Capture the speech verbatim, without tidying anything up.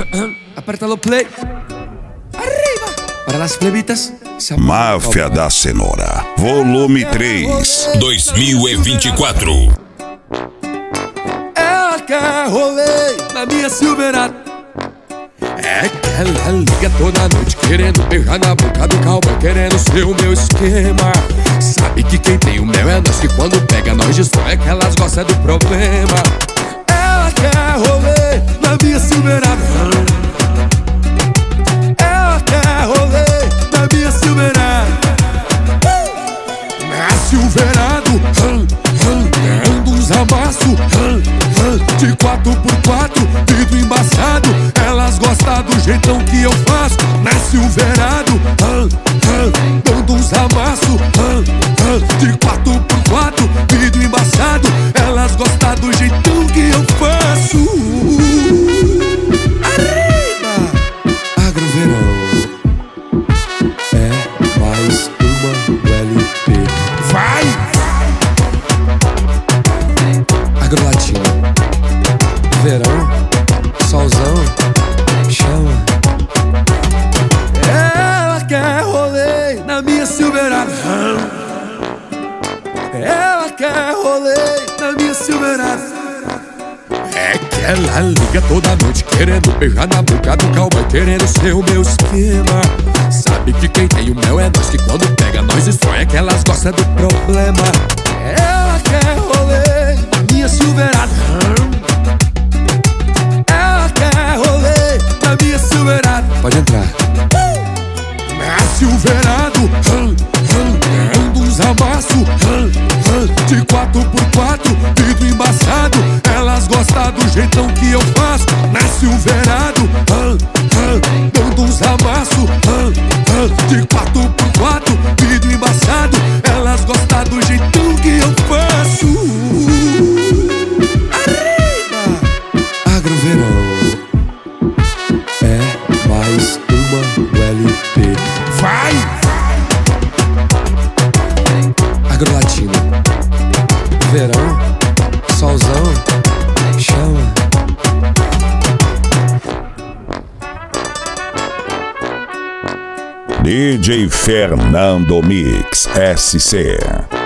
Aperta o play. Arriba. Para as plebitas. Máfia da Cenoura, volume três, dois mil e vinte e quatro. Ela quer rolê na minha Silverado. É que ela liga toda noite querendo beijar na boca do cowboy, querendo ser o meu esquema. Sabe que quem tem o mel é nós, que quando pega nós destrói, é que elas gostam do problema. Ela quer rolê na minha Silverado. Ela quer rolê na minha Silverado. Na Silverado, ganhando uns amassos de quatro por quatro, vidro embaçado. Elas gostam do jeitão que eu faço. Na Silverado, dando uns amassos de quatro por quatro, vidro embaçado. Elas gostam do jeitão que eu faço. Arriba! Agroverão é mais uma L P. Vai! Agrolatina, verão, solzão, chama. Ela quer rolê na minha Silverado. Ela quer rolê na minha Silverado. É que ela liga toda noite querendo beijar na boca do cowboy, querendo ser o meu esquema. Sabe que quem tem o mel é nós, que quando pega nós destrói, é que elas gostam do problema. Ela quer rolê na minha Silverado. Ela quer rolê na minha Silverado. Pode entrar. Na Silverado, ganhando uns amassos de quatro por quatro, vidro embaçado. Elas gostam do jeitão que eu faço. Na Silverado, dando uns amassos de quatro por quatro, vidro embaçado. Elas gostam do jeitão que eu faço. Arriba! Agroverão é mais uma L P. Vai! Agrolatina, verão, solzão, chama. D J Fernando Mix S C.